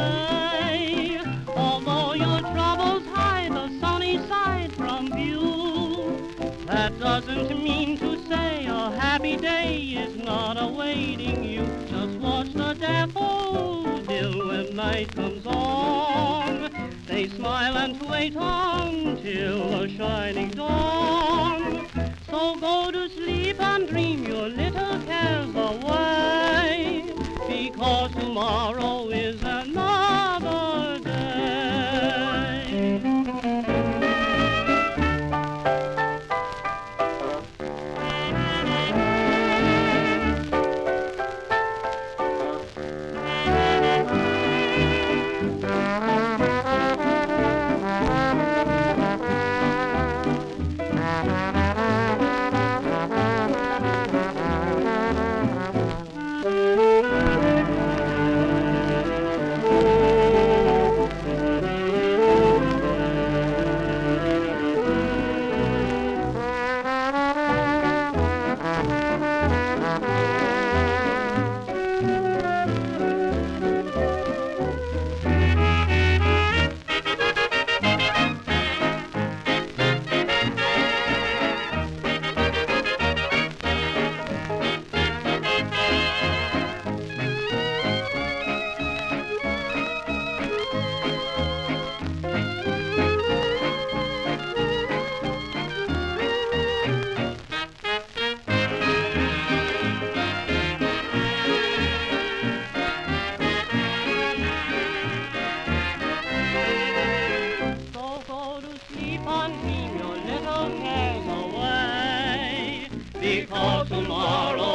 day. Although your troubles hide the sunny side from view, that doesn't mean to say a happy day is not awaiting you. Just watch the daffodil when night comes on. They smile and wait until a shining dawn. So go to sleep and dream your little cares away, because tomorrow is another day. Dream your little cares away, because tomorrow